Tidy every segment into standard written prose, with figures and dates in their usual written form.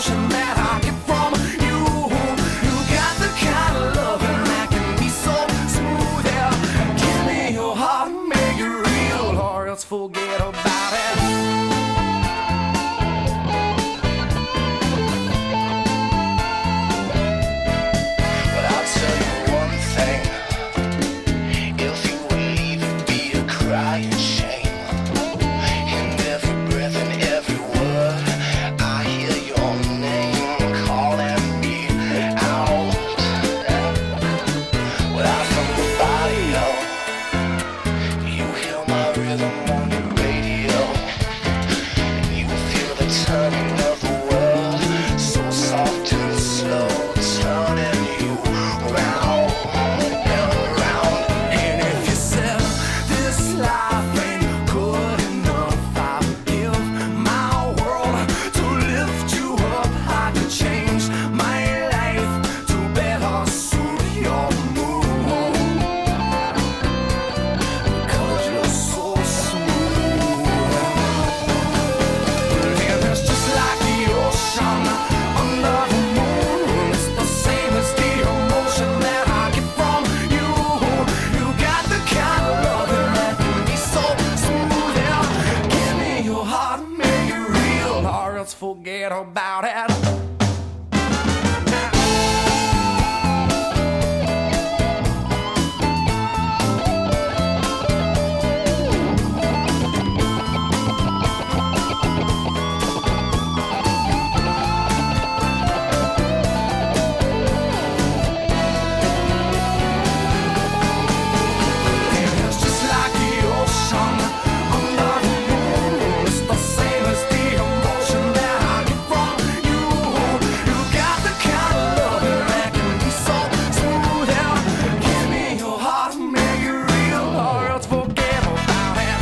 emotion that I get from you. You got the kind of loving that can be so smooth. Yeah, give me your heart and make it real, or else forget about it. But I'll tell you one thing: if you would leave, it'd be a crying shame. In every breath and every word, I hear your name calling me out. Without somebody else, you hear my rhythm on your radio, and you feel the turning of the world, so soft and slow, turning you round and round. And if you said this life ain't good enough, I would give my world to lift you up. I could change my life to better suit your mood, because you're so smooth. And it's just like the ocean under the moon. It's the same as the emotion that I get from you. You got the kind of loving that can be so smooth. Yeah, give me your heart and make it real, or else forget about it. It's just like the ocean under the moon. It's the same as the emotion that I get from you. You got the kind of loving that can be so smooth. Yeah, give me your heart and make it real, or else forget about it.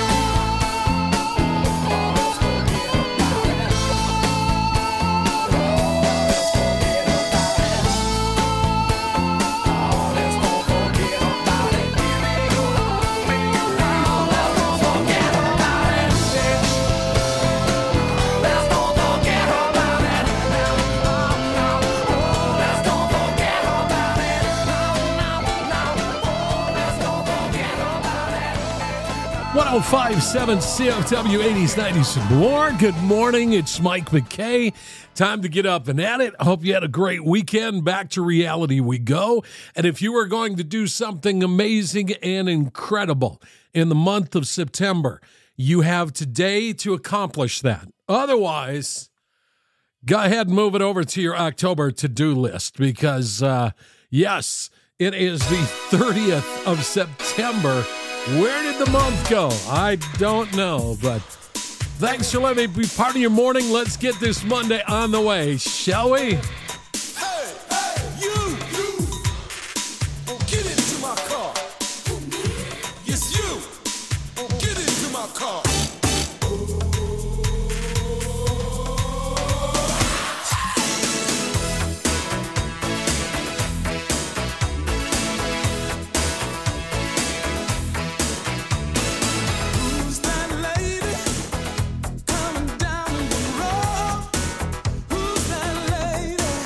One 1057 CFW 80s, 90s, and more. Good morning. It's Mike McKay. Time to get up and at it. I hope you had a great weekend. Back to reality we go. And if you are going to do something amazing and incredible in the month of September, you have today to accomplish that. Otherwise, go ahead and move it over to your October to-do list because, yes, it is the 30th of September. Where did the month go? I don't know, but thanks for letting me be part of your morning. Let's get this Monday on the way, shall we? Hey, you, get into my car. Yes, you, get into my car. Who's that lady coming down the road? Who's that lady?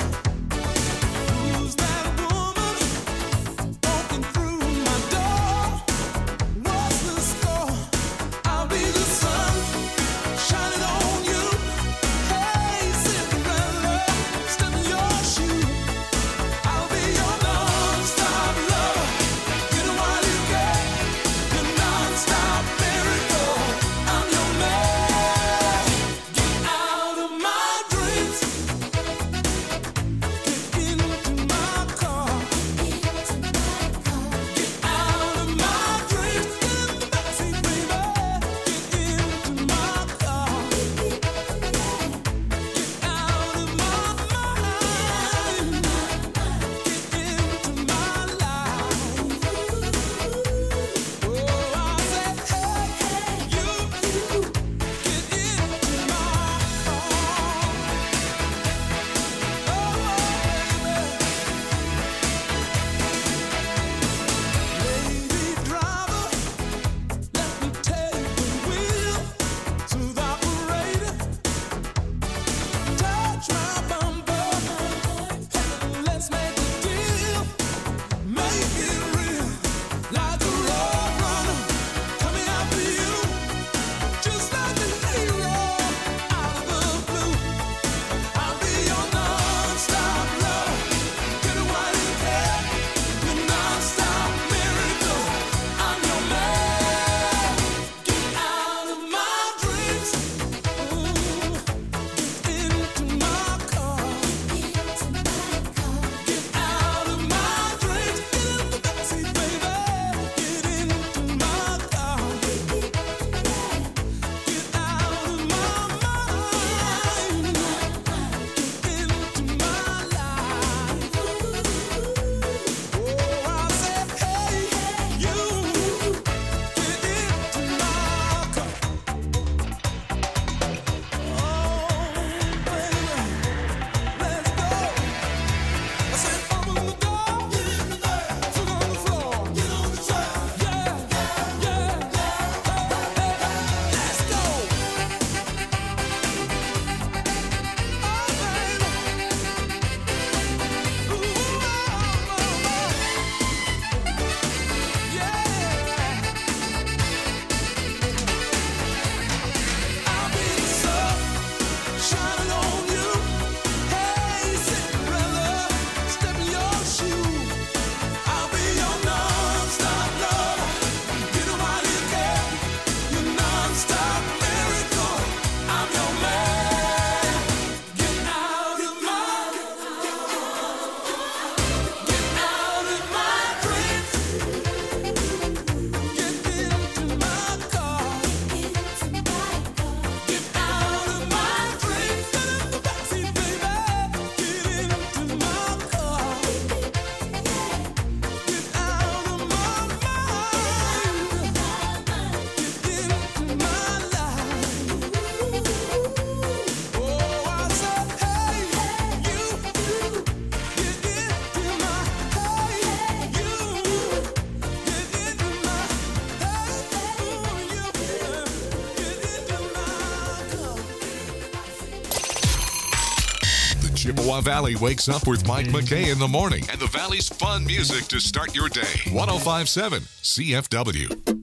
Chippewa Valley wakes up with Mike McKay in the morning and the Valley's fun music to start your day. 105.7 CFW.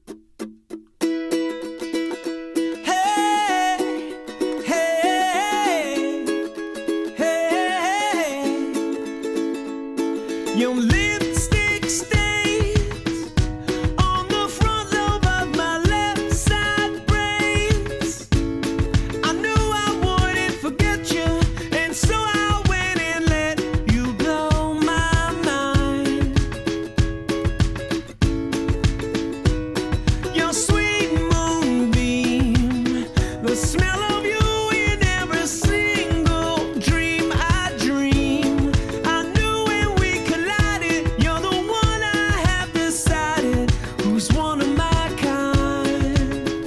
Your lipstick stains on the front lobe of my left side brains. I knew I wouldn't forget you, and so I went and let you blow my mind. Your sweet moonbeam, the smell of you in every single dream I dream. I knew when we collided, you're the one I have decided who's one of my kind.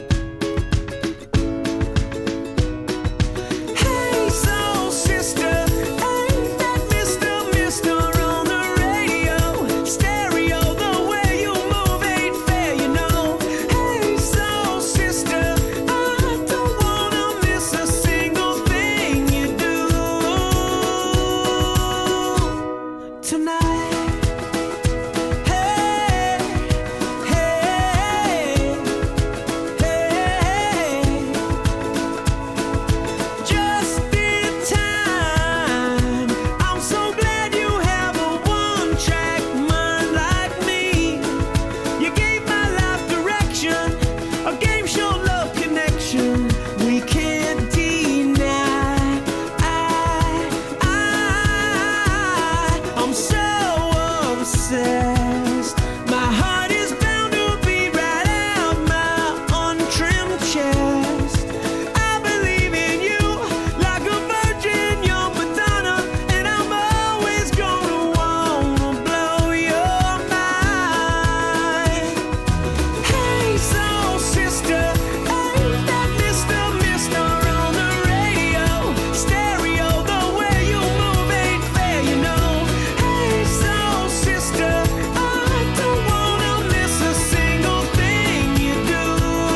Hey, soul sister, ain't that Mr. on the radio? Stereo, the way you move ain't fair, you know. Hey, soul sister, I don't wanna miss a single thing you do tonight. Hey, hey, hey, just in time. I'm so glad you have a one-track mind like me. You gave my life direction, a game show love connection we can't deny. I'm so obsessed. My heart is bound to beat right out my untrimmed chest. I believe in you like a virgin, young Madonna, and I'm always gonna wanna blow your mind. Hey, soul sister, ain't that Mr. on the radio? Stereo, the way you move ain't fair, you know. Hey, soul sister, I don't wanna miss a single thing you do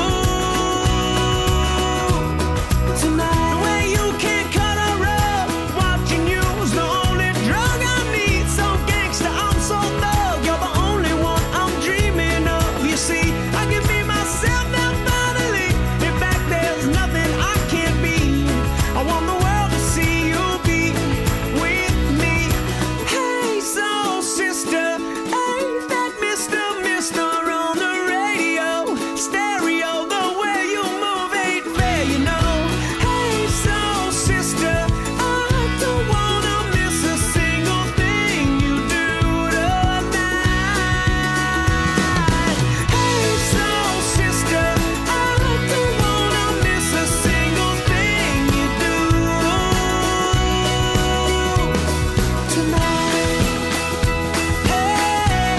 tonight. The way you can't cut a rug, watching you's the only drug I need. So gangsta, I'm so thug, you're the only one I'm dreaming of. You see, I can be myself now finally. In fact, there's nothing I can't be. I want the world to see you be with me. Hey, soul sister, ain't that Mr. on the radio? Stereo, the way you move ain't fair, you know. Hey, soul sister, I don't wanna miss a single thing you do tonight. Hey, soul sister, I don't wanna miss a single thing you do tonight. Hey,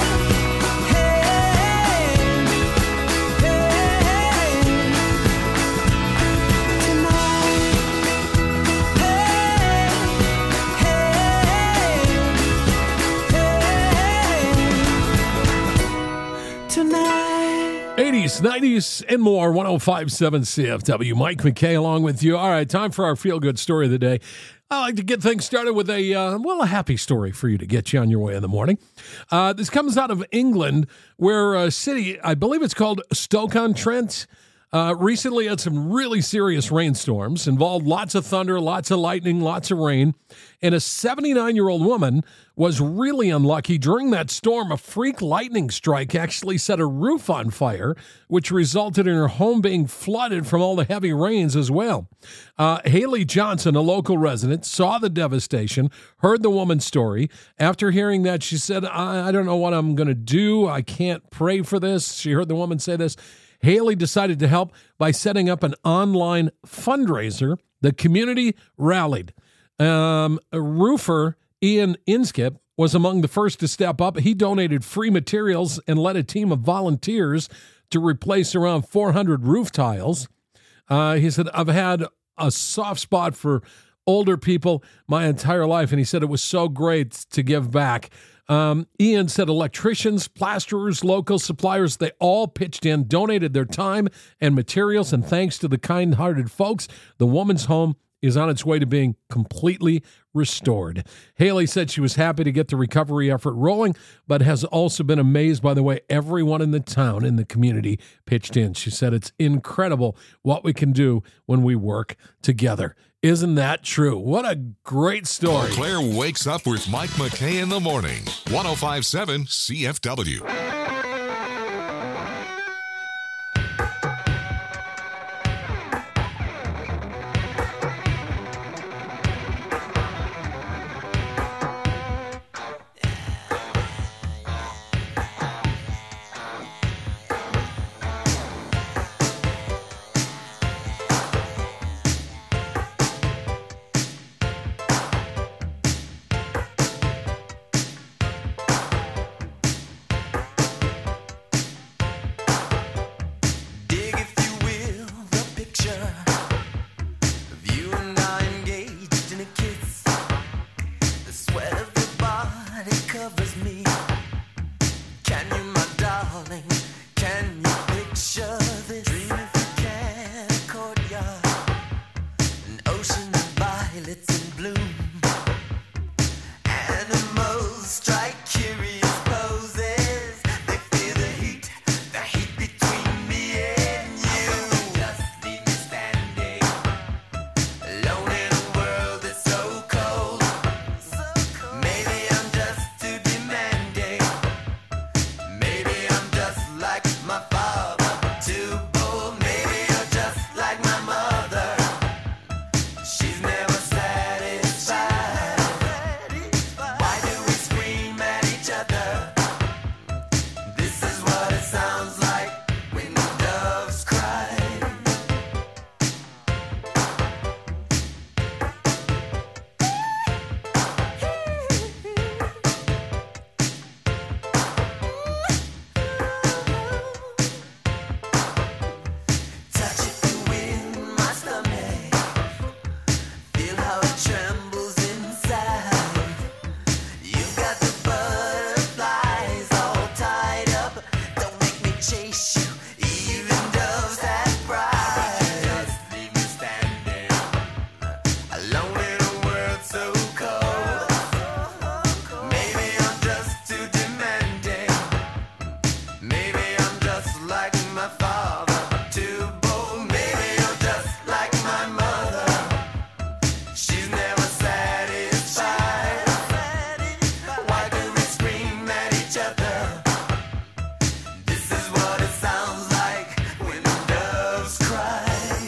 Tonight. 80s, 90s, and more. 105.7 CFW. Mike McKay along with you. All right, time for our feel-good story of the day. I like to get things started with a happy story for you to get you on your way in the morning. This comes out of England, where a city, I believe it's called Stoke-on-Trent, recently had some really serious rainstorms, involved lots of thunder, lots of lightning, lots of rain, and a 79-year-old woman was really unlucky. During that storm, a freak lightning strike actually set a roof on fire, which resulted in her home being flooded from all the heavy rains as well. Haley Johnson, a local resident, saw the devastation, heard the woman's story. After hearing that, she said, I don't know what I'm going to do. I can't pray for this. She heard the woman say this. Haley decided to help by setting up an online fundraiser. The community rallied. A roofer, Ian Inskip, was among the first to step up. He donated free materials and led a team of volunteers to replace around 400 roof tiles. He said, I've had a soft spot for older people my entire life, and he said it was so great to give back. Ian said electricians, plasterers, local suppliers, they all pitched in, donated their time and materials, and thanks to the kind-hearted folks, the woman's home is on its way to being completely restored. Haley said she was happy to get the recovery effort rolling, but has also been amazed by the way everyone in the town, in the community, pitched in. She said it's incredible what we can do when we work together. Isn't that true? What a great story. Claire wakes up with Mike McKay in the morning. 105.7 CFW. Dig, if you will, the picture of you and I engaged in a kiss. The sweat of your body covers me. Can you, my darling, can you picture this? Dream if you can, a courtyard, an ocean of violets in bloom. Animals strike curious poses. They feel the heat between me and you. Just leave me standing alone in a world that's so cold. Maybe I'm just too demanding. Maybe I'm just like my father, too bold. Maybe you're just like my mother. She's never satisfied. Why do we scream at each other? This is what it sounds like when the doves cry. Touch it in my stomach. Feel how it trembles inside. You've got the butterflies all tied up. Don't make me chase you, even doves have pride. Just leave me standing alone in a world so cold. Maybe I'm just too demanding. Maybe I'm just like my father, too bold. Maybe you're just like my mother. She's never satisfied. Why do we scream at each other? This is what it sounds like when the doves cry.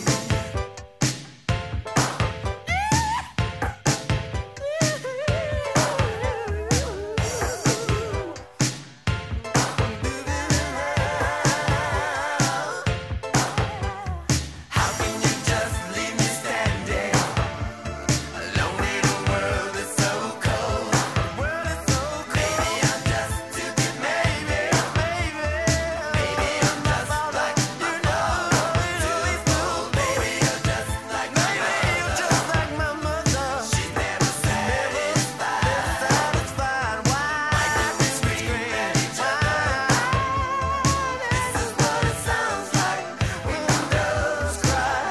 How can you just leave me standing alone in a world that's so cold? Maybe I'm just too demanding. Maybe I'm just like my father, too bold. Maybe you're just like my mother. She's never satisfied. Why do we scream at each other? This is what it sounds like when the doves cry.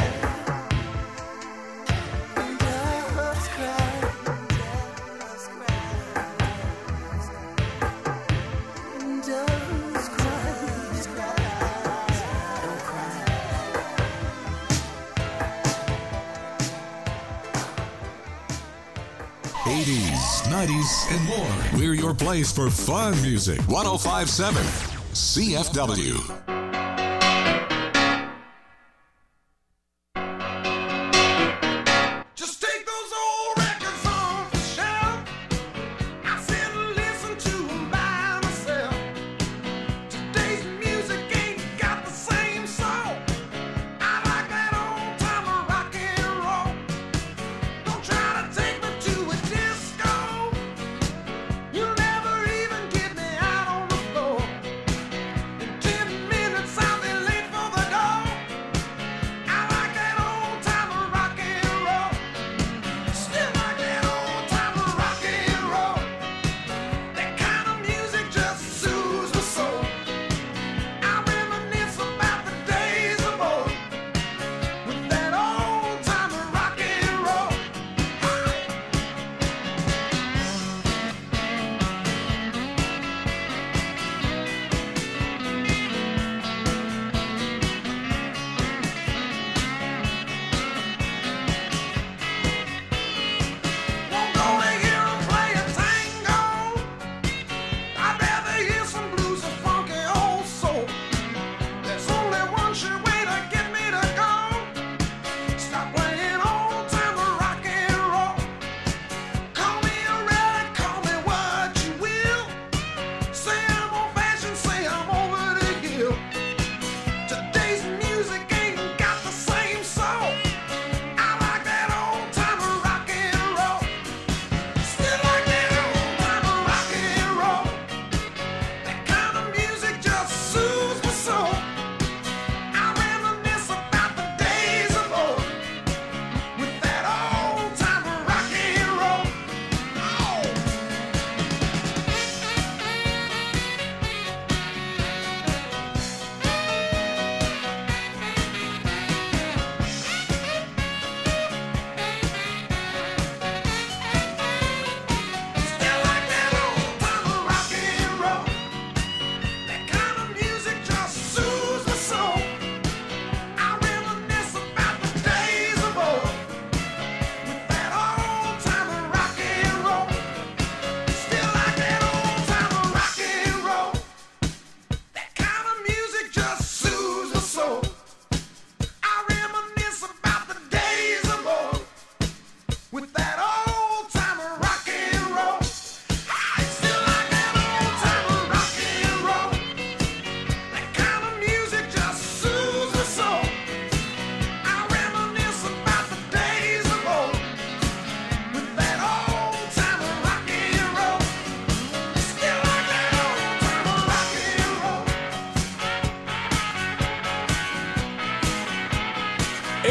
Doves cry. Doves cry. Don't cry. 80s, 90s, and more. We're your place for fun music. 105.7 CFW. Just take those old records off the shelf. I sit and listen to 'em by myself. Today's music ain't got the same soul. I like that old time rock and roll. Don't try to take me to a disco. You'll never even get me out on the floor. In 10 minutes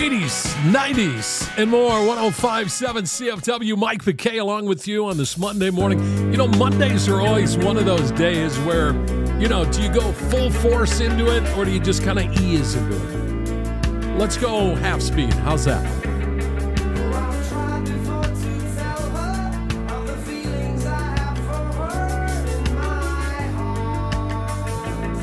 80s, 90s, and more. 105.7 CFW. Mike McKay along with you on this Monday morning. You know, Mondays are always one of those days where, you know, do you go full force into it or do you just kind of ease into it? Let's go half speed. How's that? I've tried before to tell her of the feelings I have for her in my heart.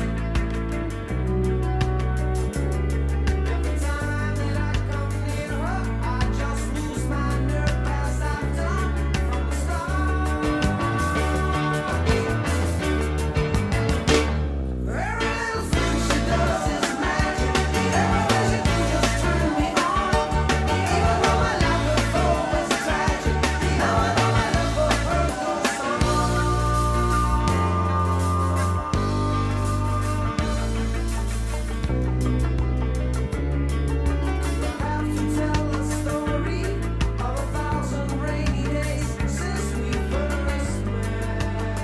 Every time that I come near her, I just lose my nerve as I've done from the start. Every little thing she does is magic. Everything she do just turn me on. Even though my life before was tragic, now I know my love for her goes on. I have to tell a story of 1,000 rainy days since we first met.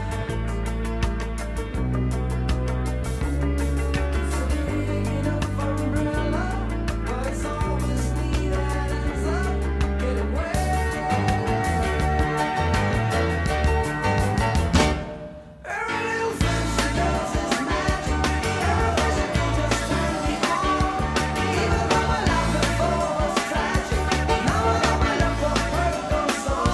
It's a big enough umbrella, but it's always me that ends up getting wet. Every little thing she does is magic. Everything she do just turn me on. Even though my life before was tragic, now I know my love for her goes on.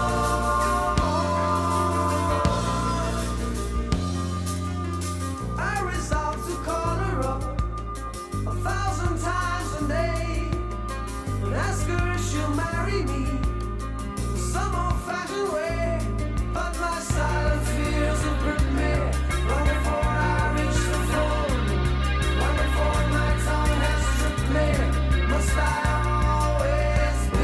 I resolved to call her up 1,000 times a day and ask her if she'll marry me some old-fashioned way. But my silent fears have gripped me long before I reach the phone, long before my tongue has tripped me. Must I always be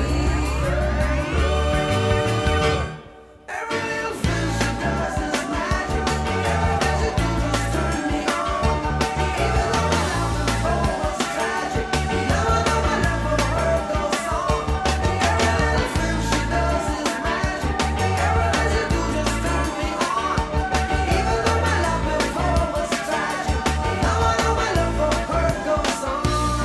alone? Every little thing she does is magic. Everything she do just turn me on. Even though my love before was tragic, now I know my love for her goes on. Every little thing she does is magic. Everything she do just turn me on. Even though my love before was tragic, now I know my love for her goes on.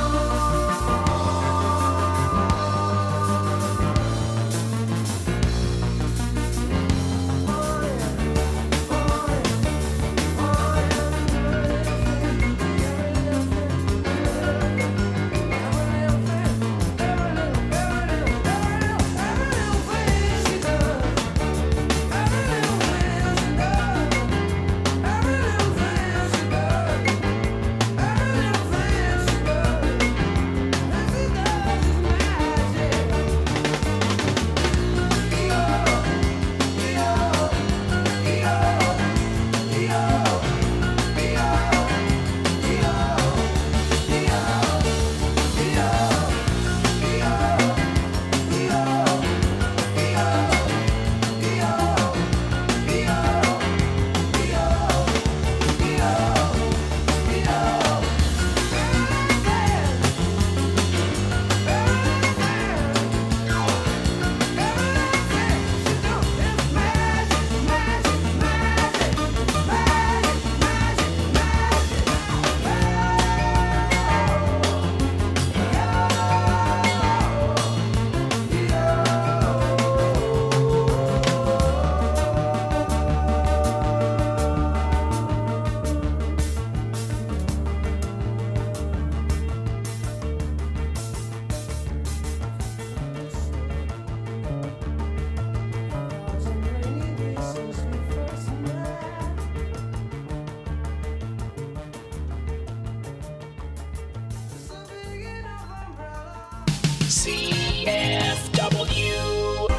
CFW.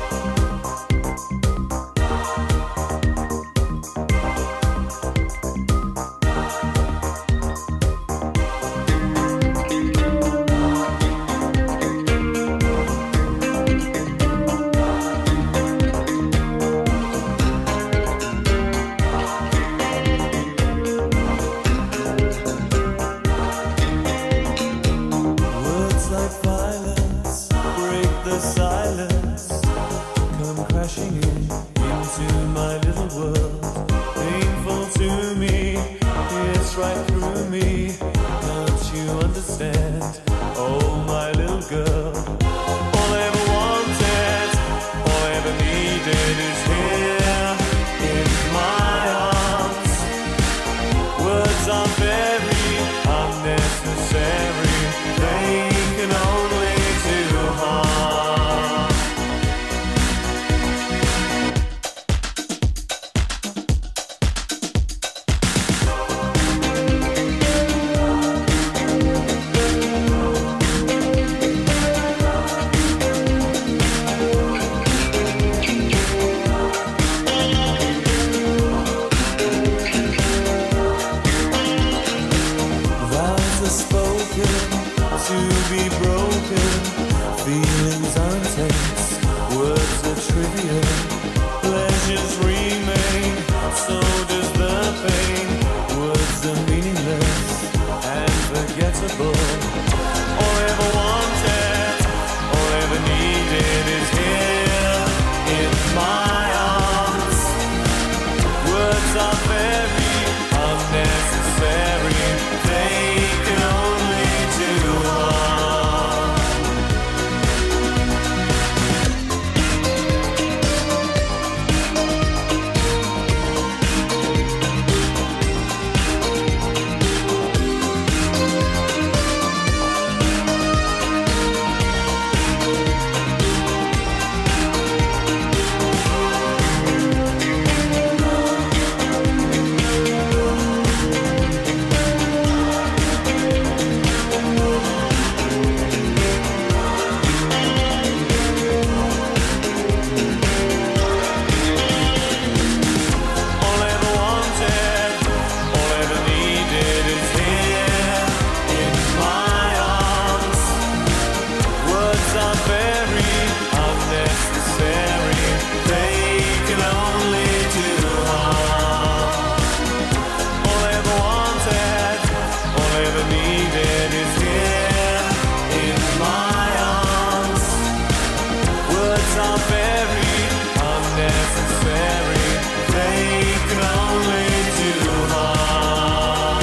Words like violence images remain, so does the pain. Words are meaningless and forgettable. All I ever wanted, all I ever needed is here in my arms. Words are very unnecessary, they can only do harm. All I ever wanted, all I ever needed is here in my arms. Words are very unnecessary, they can only do harm. All I ever wanted, all I ever needed is here in my arms. Words are very unnecessary, they can only do harm.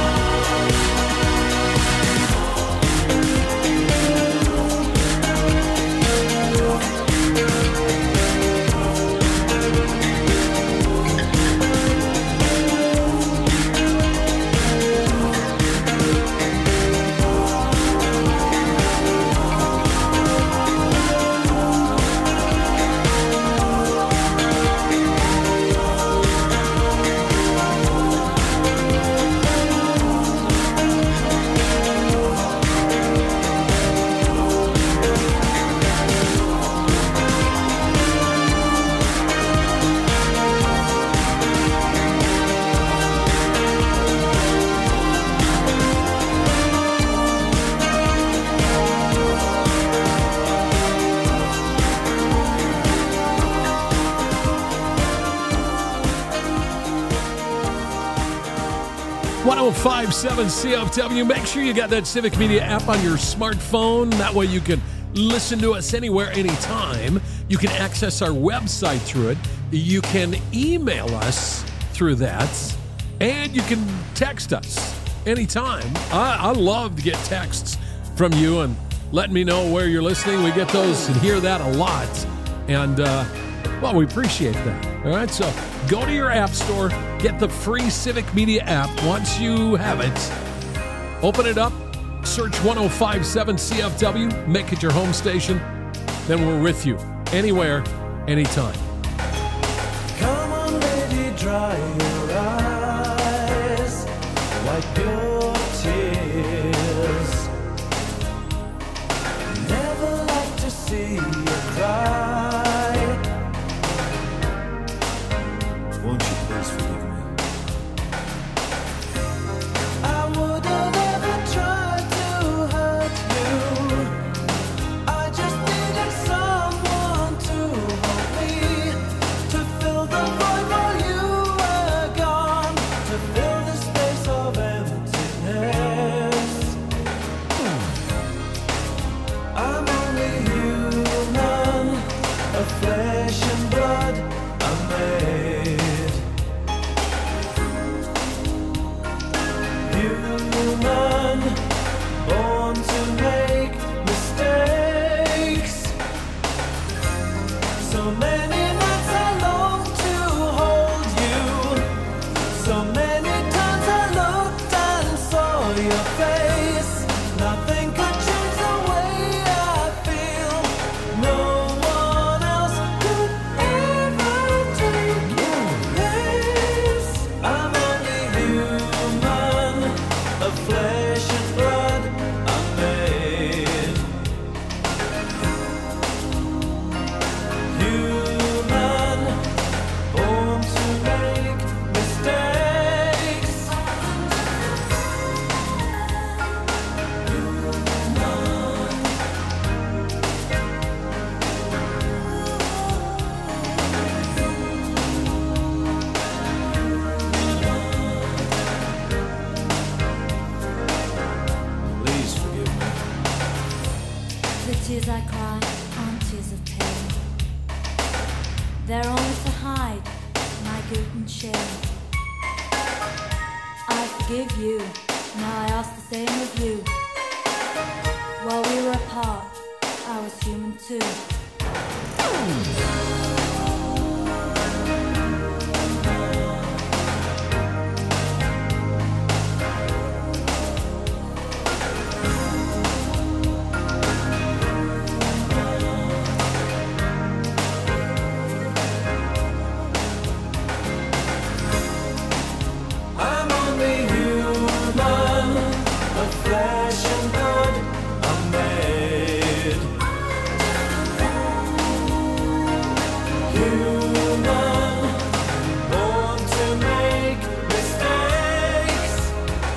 .1057 CFW. Make sure you got that Civic Media app on your smartphone. That way you can listen to us anywhere, anytime. You can access our website through it. You can email us through that. And you can text us anytime. I love to get texts from you and letting me know where you're listening. We get those and hear that a lot. And, well, we appreciate that. All right, so go to your app store, get the free Civic Media app. Once you have it, open it up, search 1057 CFW, make it your home station. Then we're with you anywhere, anytime. Come on, baby, dry your eyes, wipe your tears. Never like to see you cry. Won't you please forgive me? I would have ever tried to hurt you. I just needed someone to hold me, to fill the void while you were couldn't share. I forgive you, now I ask the same of you. While we were apart, I was human too. I'm only human, of flesh and blood I'm made. Human, born to make mistakes.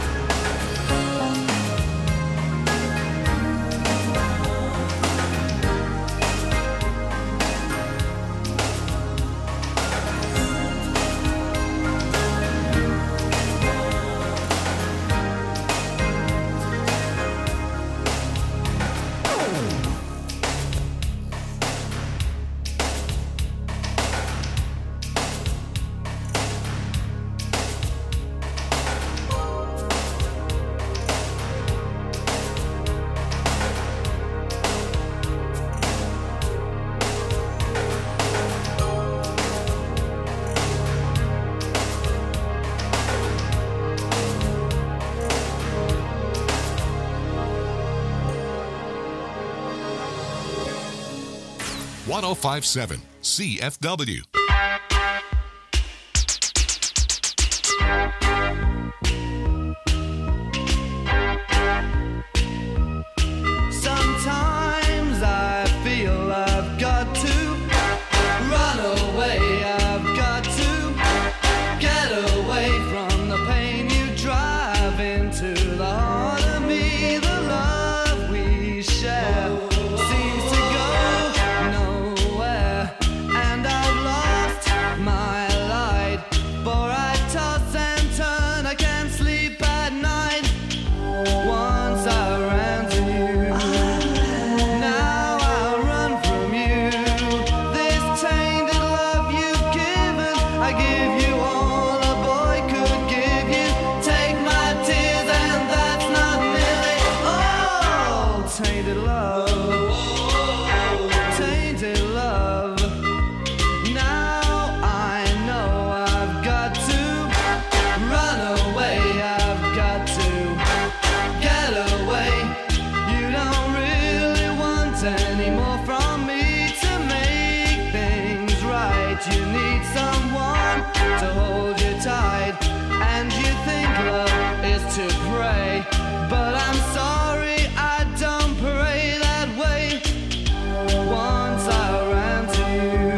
.1057 CFW. Sometimes I feel I've got to run away. I've got to get away from the pain you drive into the heart of me. The love we share seems to go nowhere, and I've lost my light. For I toss and turn, I can't sleep at night. Once I ran to you, now I run from you. This tainted love you've given, I give you all a boy could give you. Take my tears and that's not nearly all. Tainted love, tainted love. Now I know I've got to run away. I've got to get away. You don't really want any more from me to make things right. You need someone to hold you tight, and you think love is to pray. But I'm sorry, I don't pray that way. Once I ran to you,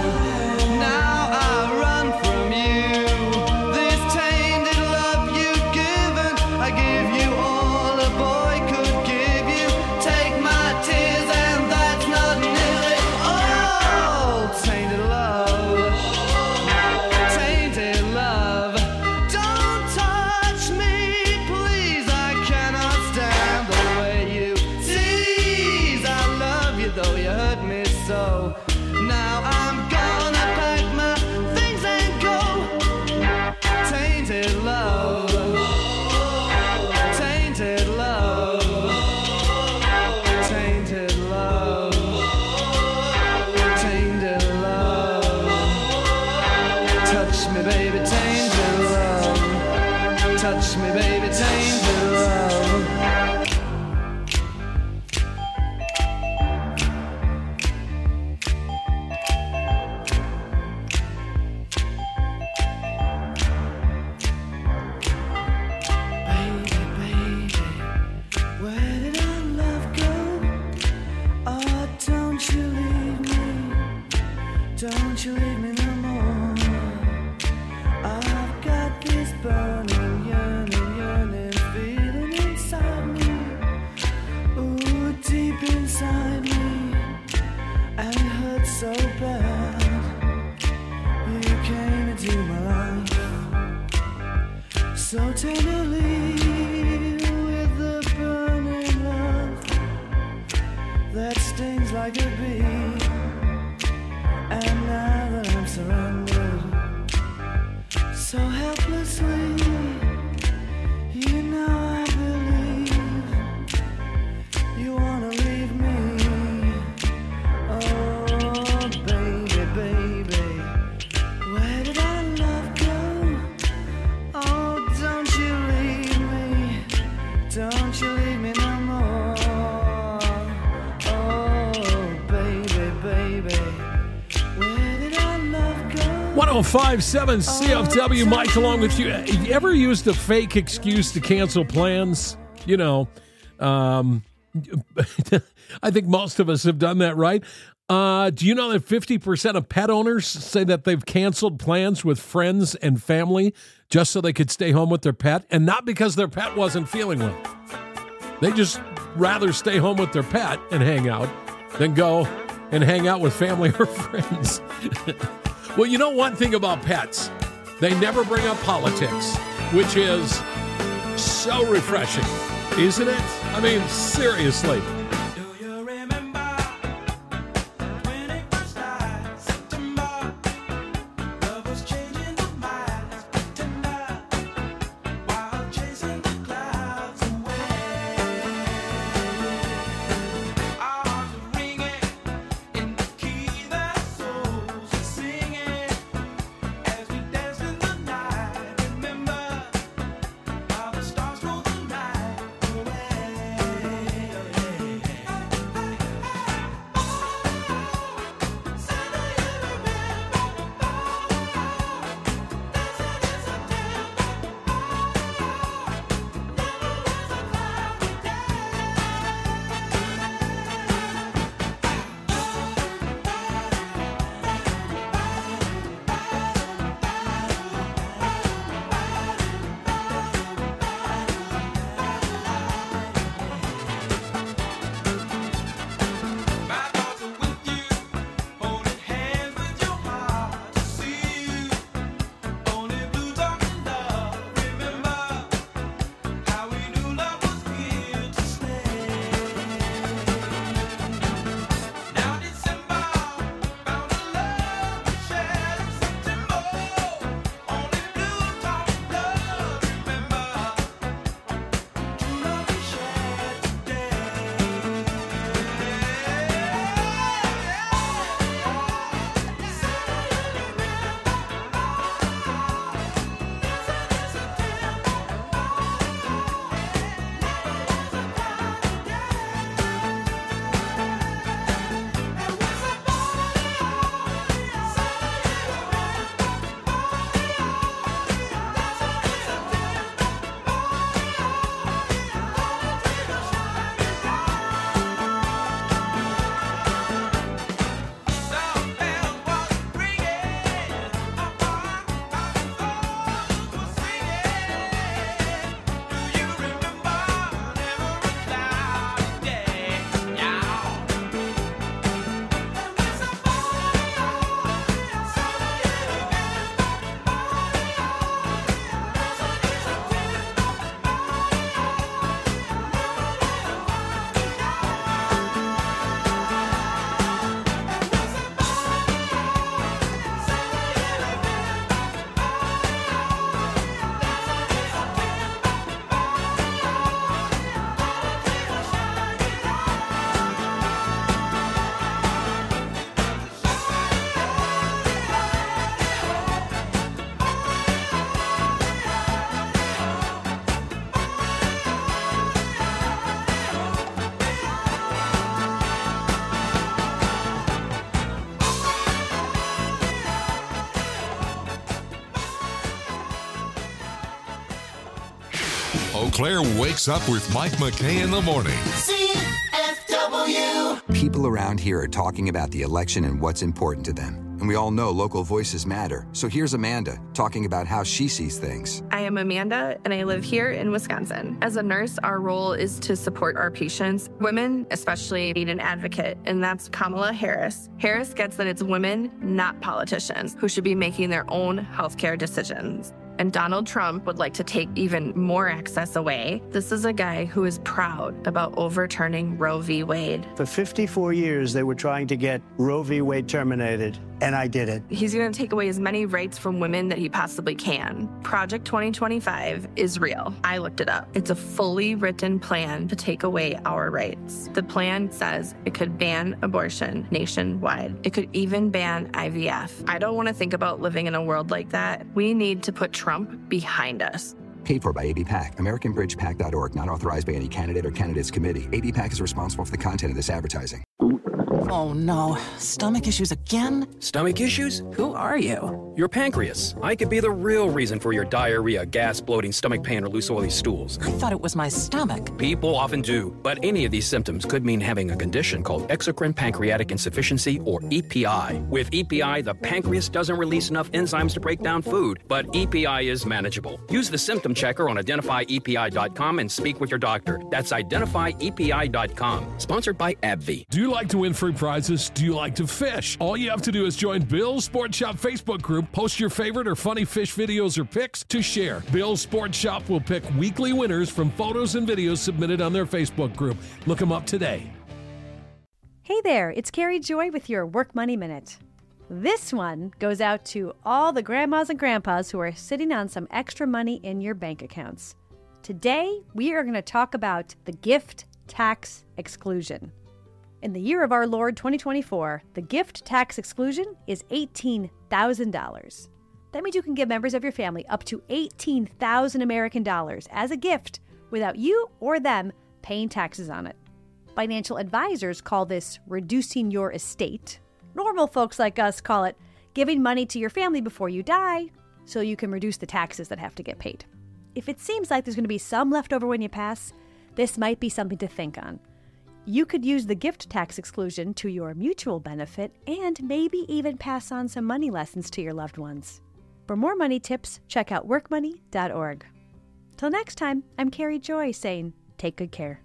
now I run from you. This tainted love you've given, I give you all a boy could give you. Take my tears and that's not nearly all. Tainted love, tainted love. Don't touch me, please. I cannot stand the way you tease. I love you though you hurt me so. Now I'm gonna pack my things and go. Tainted love, tainted love, tainted love, tainted love. Touch me, baby, tainted love. Touch me, baby, tainted love. Baby, baby, where did our love go? Oh, don't you leave me. Don't you leave me no more. I've got this burning, yearning, yearning feeling inside me. 1057 CFW, Mike along with you. Have you ever used a fake excuse to cancel plans? You know, I think most of us have done that, right? Do you know that 50% of pet owners say that they've canceled plans with friends and family just so they could stay home with their pet? And not because their pet wasn't feeling well. They just rather stay home with their pet and hang out than go and hang out with family or friends. Well, you know one thing about pets, they never bring up politics, which is so refreshing, isn't it? I mean, seriously. Do you remember when it first started? September, love was changing the minds, pretender, while chasing the clouds away. Our hearts were ringing in the key that souls were singing as we danced in the night. Remember how the stars stole the night away. My thoughts are with you, holding hands with your heart to see you. Only blue talking love. Remember how we knew love was here to stay. Now December found a love we shared in September. Only blue talking love. Remember true love we shared today. Some bells was ringing, our souls were singing. Do you remember never a cloudy day? Eau Claire wakes up with Mike McKay in the morning. People around here are talking about the election and what's important to them. And we all know local voices matter. So here's Amanda talking about how she sees things. I am Amanda, and I live here in Wisconsin. As a nurse, our role is to support our patients. Women, especially, need an advocate, and that's Kamala Harris. Harris gets that it's women, not politicians, who should be making their own healthcare decisions. And Donald Trump would like to take even more access away. This is a guy who is proud about overturning Roe v. Wade. For 54 years, they were trying to get Roe v. Wade terminated, and I did it. He's going to take away as many rights from women that he possibly can. Project 2025 is real. I looked it up. It's a fully written plan to take away our rights. The plan says it could ban abortion nationwide. It could even ban IVF. I don't want to think about living in a world like that. We need to put Trump behind us. Paid for by ABPAC, AmericanBridgePAC.org, not authorized by any candidate or candidates committee. ABPAC is responsible for the content of this advertising. Oh no, stomach issues again? Stomach issues? Who are you? Your pancreas. I could be the real reason for your diarrhea, gas, bloating, stomach pain, or loose oily stools. I thought it was my stomach. People often do, but any of these symptoms could mean having a condition called exocrine pancreatic insufficiency, or EPI. With EPI, the pancreas doesn't release enough enzymes to break down food, but EPI is manageable. Use the symptom checker on identifyepi.com and speak with your doctor. That's identifyepi.com. Sponsored by AbbVie. Do you like to win free prizes? Do you like to fish? All you have to do is join Bill's Sports Shop Facebook group, post your favorite or funny fish videos or pics to share. Bill's Sports Shop will pick weekly winners from photos and videos submitted on their Facebook group. Look them up today. Hey there, it's Carrie Joy with your Work Money Minute. This one goes out to all the grandmas and grandpas who are sitting on some extra money in your bank accounts. Today, we are going to talk about the gift tax exclusion. In the year of our Lord 2024, the gift tax exclusion is $18,000. That means you can give members of your family up to $18,000 American dollars as a gift without you or them paying taxes on it. Financial advisors call this reducing your estate. Normal folks like us call it giving money to your family before you die so you can reduce the taxes that have to get paid. If it seems like there's going to be some left over when you pass, this might be something to think on. You could use the gift tax exclusion to your mutual benefit and maybe even pass on some money lessons to your loved ones. For more money tips, check out workmoney.org. Till next time, I'm Carrie Joy saying, take good care.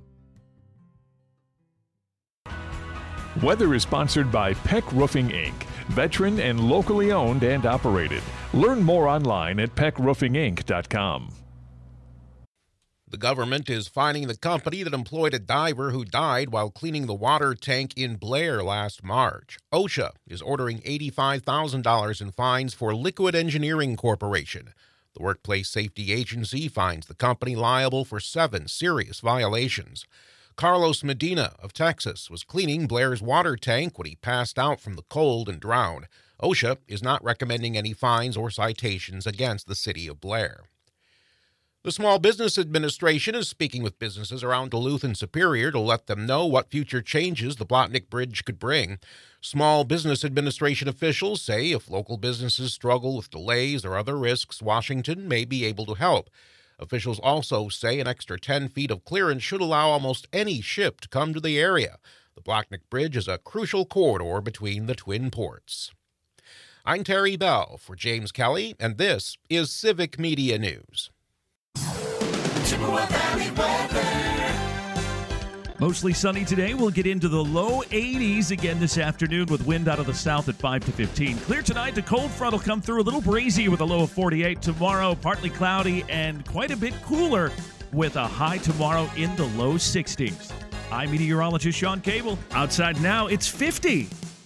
Weather is sponsored by Peck Roofing, Inc., veteran and locally owned and operated. Learn more online at peckroofinginc.com. The government is fining the company that employed a diver who died while cleaning the water tank in Blair last March. OSHA is ordering $85,000 in fines for Liquid Engineering Corporation. The Workplace Safety Agency finds the company liable for 7 serious violations. Carlos Medina of Texas was cleaning Blair's water tank when he passed out from the cold and drowned. OSHA is not recommending any fines or citations against the city of Blair. The Small Business Administration is speaking with businesses around Duluth and Superior to let them know what future changes the Blotnick Bridge could bring. Small Business Administration officials say if local businesses struggle with delays or other risks, Washington may be able to help. Officials also say an extra 10 feet of clearance should allow almost any ship to come to the area. The Blotnick Bridge is a crucial corridor between the Twin Ports. I'm Terry Bell for James Kelly, and this is Civic Media News. Chippewa Valley weather. Mostly sunny today. We'll get into the low 80s again this afternoon with wind out of the south at 5 to 15. Clear tonight. The cold front will come through a little breezy with a low of 48. Tomorrow, partly cloudy and quite a bit cooler with a high tomorrow in the low 60s. I'm meteorologist Sean Cable. Outside now, it's 50.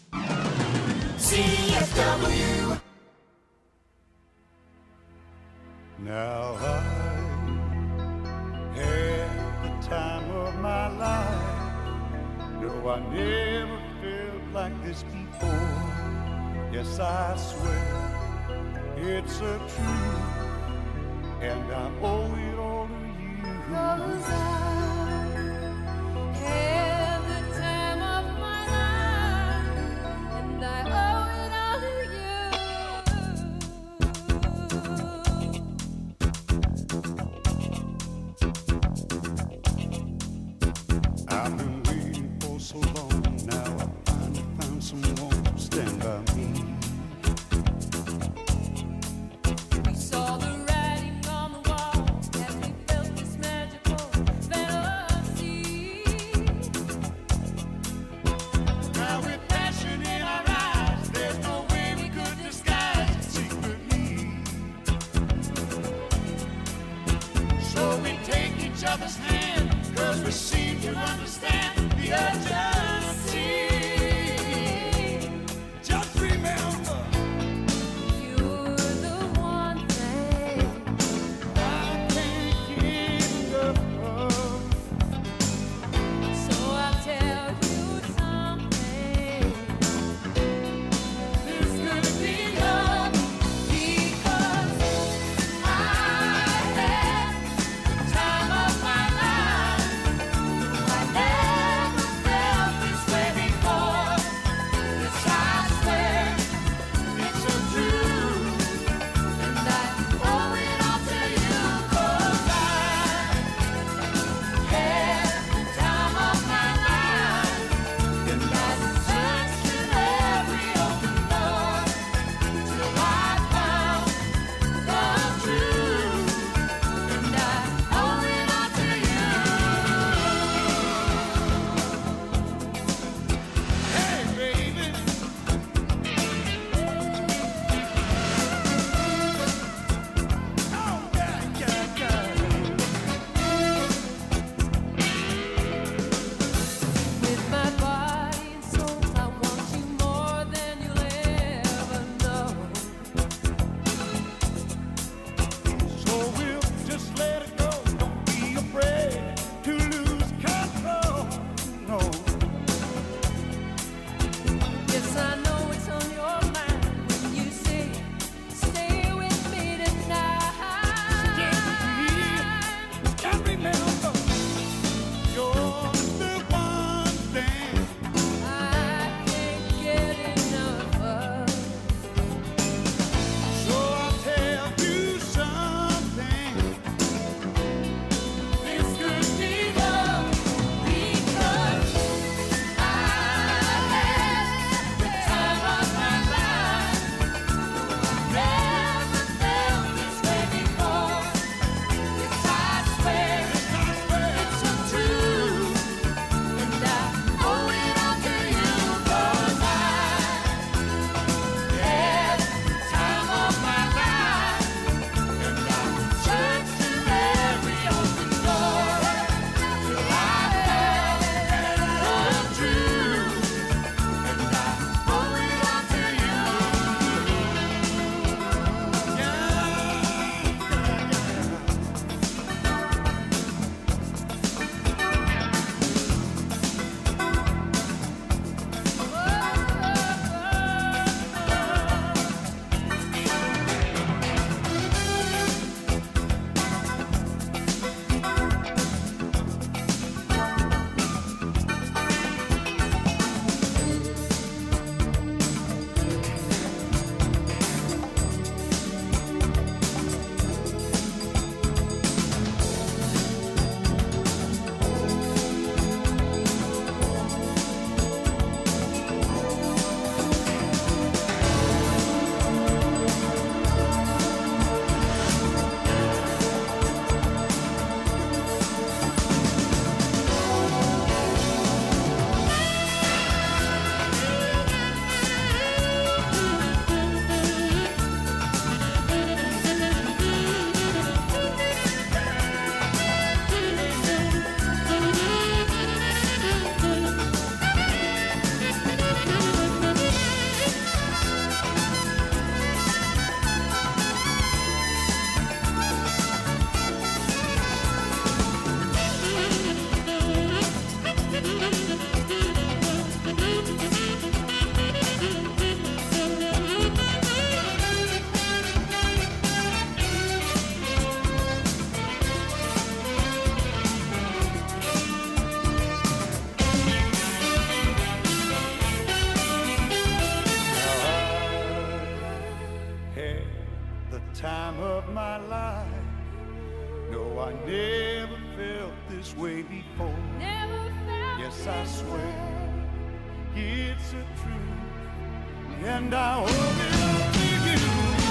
CFW. Now I had the time of my life. No, I never felt like this before. Yes, I swear it's a truth, and I owe it all to you. 'Cause I had the time of my life, and I owe it all to you. I've been waiting for so long, now I finally found someone to stand by me. We saw the writing on the wall as we felt this magical fantasy. Now with passion in our eyes, there's no way we could disguise it secretly. So we take each other's hand, 'cause we seem to understand the urgency. Just remember, you're the one thing I can't get enough of. So I'll tell you something. There's gonna be love, because I had the time of my life. I never felt had the time of my life. No, I never felt this way before. Yes, I swear it's a truth, and I owe it to you.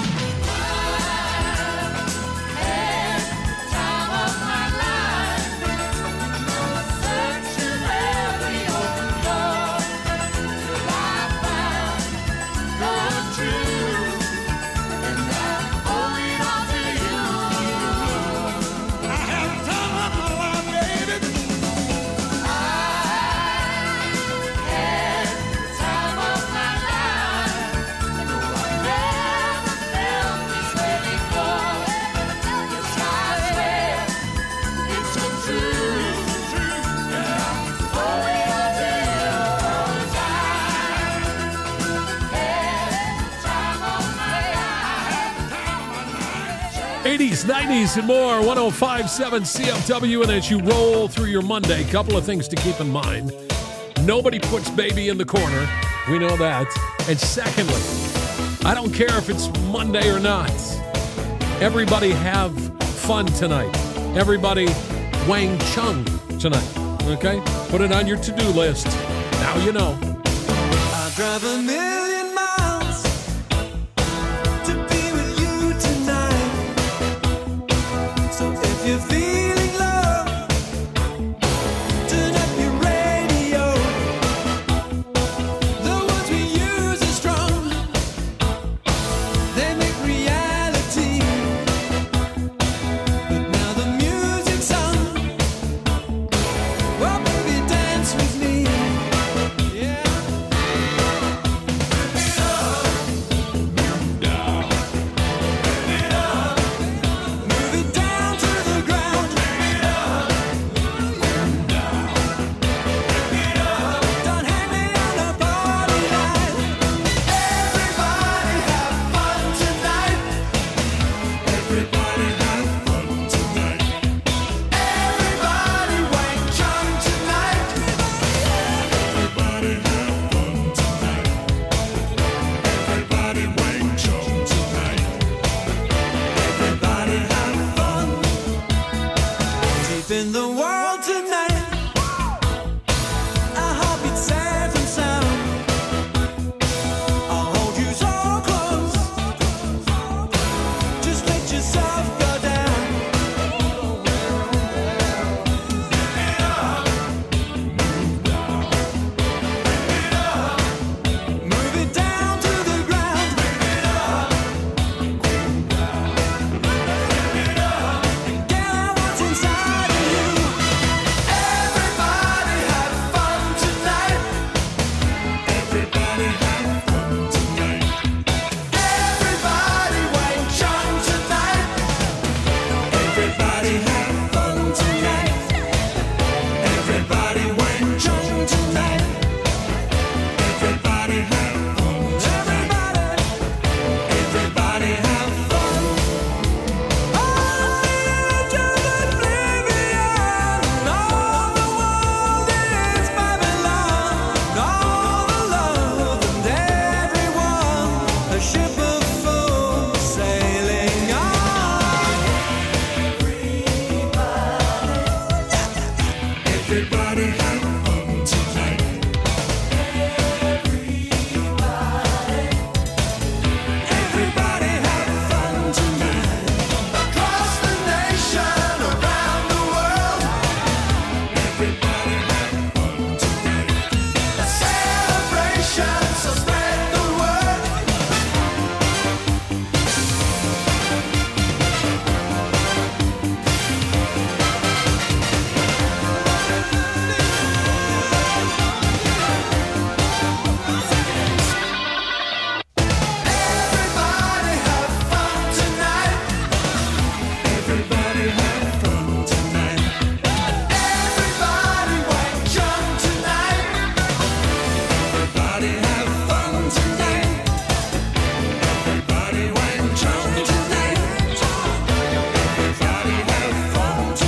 I had the time of my life. Searching every open door till I found the truth, and I owe it all to you. I had the time of my life, baby. '80s, '90s, and more. 105.7 CFW. And as you roll through your Monday, a couple of things to keep in mind. Nobody puts baby in the corner. We know that. And secondly, I don't care if it's Monday or not. Everybody have fun tonight. Everybody Wang Chung tonight. Okay? Put it on your to-do list. Now you know. I drive a million